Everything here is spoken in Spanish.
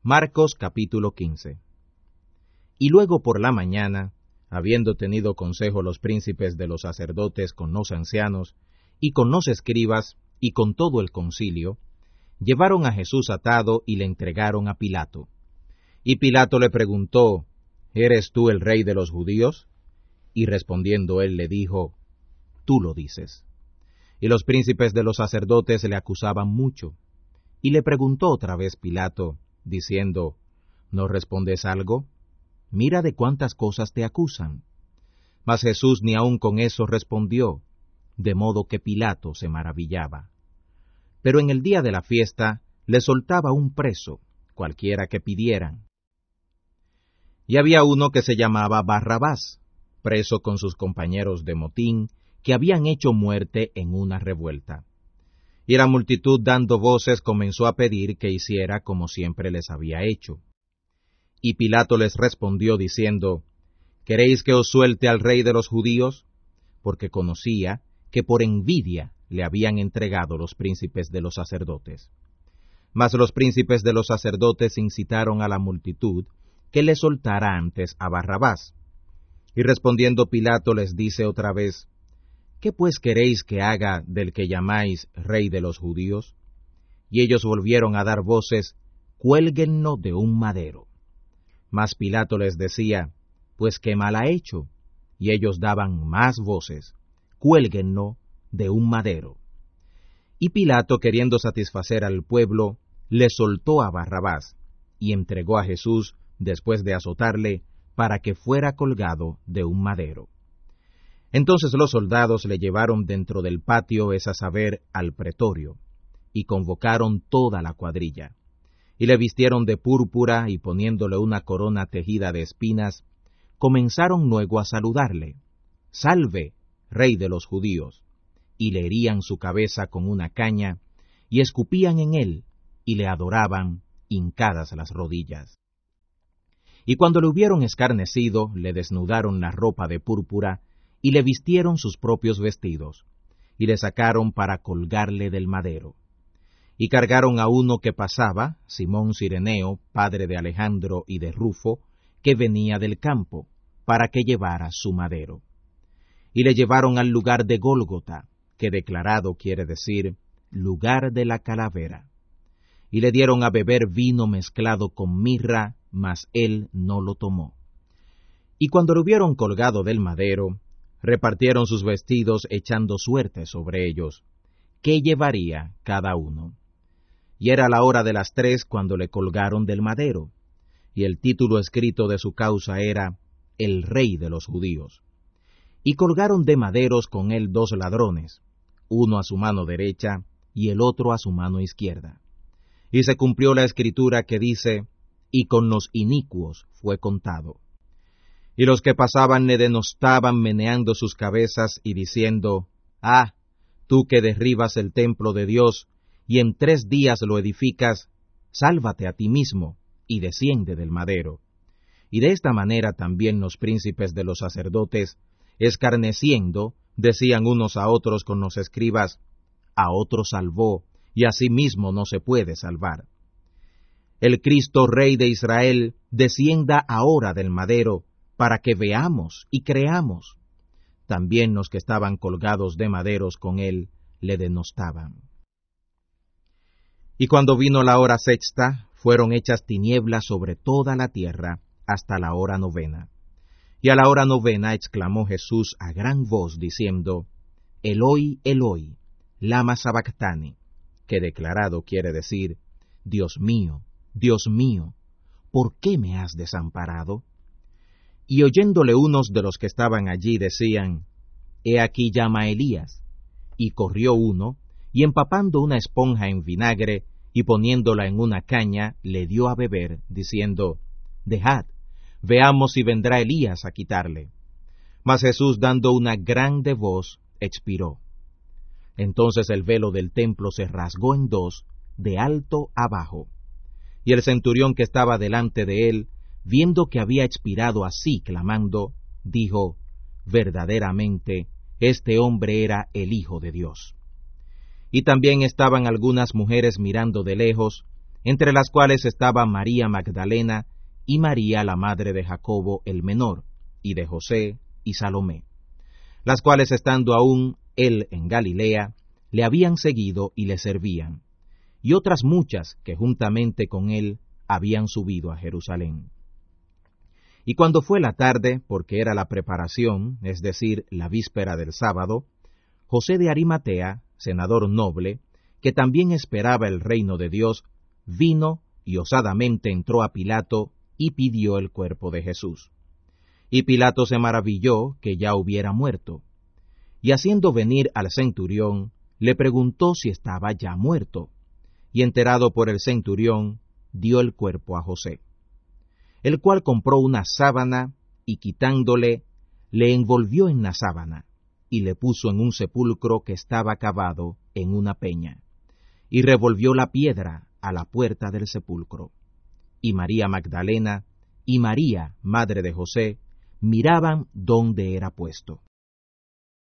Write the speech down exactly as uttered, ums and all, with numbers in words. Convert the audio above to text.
Marcos capítulo quince. Y luego por la mañana, habiendo tenido consejo los príncipes de los sacerdotes con los ancianos, y con los escribas, y con todo el concilio, llevaron a Jesús atado y le entregaron a Pilato. Y Pilato le preguntó, ¿eres tú el rey de los judíos? Y respondiendo él le dijo, tú lo dices. Y los príncipes de los sacerdotes le acusaban mucho. Y le preguntó otra vez Pilato, diciendo, ¿no respondes algo? Mira de cuántas cosas te acusan. Mas Jesús ni aun con eso respondió, de modo que Pilato se maravillaba. Pero en el día de la fiesta le soltaba un preso, cualquiera que pidieran. Y había uno que se llamaba Barrabás, preso con sus compañeros de motín, que habían hecho muerte en una revuelta. Y la multitud dando voces comenzó a pedir que hiciera como siempre les había hecho. Y Pilato les respondió diciendo, ¿queréis que os suelte al rey de los judíos? Porque conocía que por envidia le habían entregado los príncipes de los sacerdotes. Mas los príncipes de los sacerdotes incitaron a la multitud que le soltara antes a Barrabás. Y respondiendo Pilato les dice otra vez, ¿qué pues queréis que haga del que llamáis rey de los judíos? Y ellos volvieron a dar voces, cuélguenlo de un madero. Mas Pilato les decía, pues qué mal ha hecho. Y ellos daban más voces, cuélguenlo de un madero. Y Pilato, queriendo satisfacer al pueblo, le soltó a Barrabás, y entregó a Jesús, después de azotarle, para que fuera colgado de un madero. Entonces los soldados le llevaron dentro del patio, es a saber, al pretorio, y convocaron toda la cuadrilla. Y le vistieron de púrpura, y poniéndole una corona tejida de espinas, comenzaron luego a saludarle, «Salve, rey de los judíos», y le herían su cabeza con una caña, y escupían en él, y le adoraban, hincadas las rodillas. Y cuando le hubieron escarnecido, le desnudaron la ropa de púrpura, y le vistieron sus propios vestidos, y le sacaron para colgarle del madero. Y cargaron a uno que pasaba, Simón Cireneo, padre de Alejandro y de Rufo, que venía del campo, para que llevara su madero. Y le llevaron al lugar de Gólgota, que declarado quiere decir, lugar de la calavera. Y le dieron a beber vino mezclado con mirra, mas él no lo tomó. Y cuando lo hubieron colgado del madero, repartieron sus vestidos echando suerte sobre ellos, qué llevaría cada uno. Y era la hora de las tres cuando le colgaron del madero, y el título escrito de su causa era El Rey de los Judíos. Y colgaron de maderos con él dos ladrones, uno a su mano derecha y el otro a su mano izquierda. Y se cumplió la escritura que dice, y con los inicuos fue contado. Y los que pasaban le denostaban meneando sus cabezas y diciendo, ah, tú que derribas el templo de Dios, y en tres días lo edificas, sálvate a ti mismo, y desciende del madero. Y de esta manera también los príncipes de los sacerdotes, escarneciendo, decían unos a otros con los escribas, a otro salvó, y a sí mismo no se puede salvar. El Cristo Rey de Israel descienda ahora del madero, para que veamos y creamos. También los que estaban colgados de maderos con él le denostaban. Y cuando vino la hora sexta, fueron hechas tinieblas sobre toda la tierra hasta la hora novena. Y a la hora novena exclamó Jesús a gran voz, diciendo, Eloi, Eloi, lama sabactani, que declarado quiere decir, Dios mío, Dios mío, ¿por qué me has desamparado? Y oyéndole unos de los que estaban allí decían, He aquí llama a Elías. Y corrió uno, y empapando una esponja en vinagre, y poniéndola en una caña, le dio a beber, diciendo, Dejad, veamos si vendrá Elías a quitarle. Mas Jesús, dando una grande voz, expiró. Entonces el velo del templo se rasgó en dos, de alto a bajo. Y el centurión que estaba delante de él, viendo que había expirado así clamando, dijo, verdaderamente, este hombre era el Hijo de Dios. Y también estaban algunas mujeres mirando de lejos, entre las cuales estaba María Magdalena y María la madre de Jacobo el menor, y de José y Salomé, las cuales estando aún él en Galilea, le habían seguido y le servían, y otras muchas que juntamente con él habían subido a Jerusalén. Y cuando fue la tarde, porque era la preparación, es decir, la víspera del sábado, José de Arimatea, senador noble, que también esperaba el reino de Dios, vino y osadamente entró a Pilato y pidió el cuerpo de Jesús. Y Pilato se maravilló que ya hubiera muerto, y haciendo venir al centurión, le preguntó si estaba ya muerto, y enterado por el centurión, dio el cuerpo a José, el cual compró una sábana, y quitándole, le envolvió en la sábana, y le puso en un sepulcro que estaba cavado en una peña, y revolvió la piedra a la puerta del sepulcro. Y María Magdalena y María, madre de José, miraban dónde era puesto.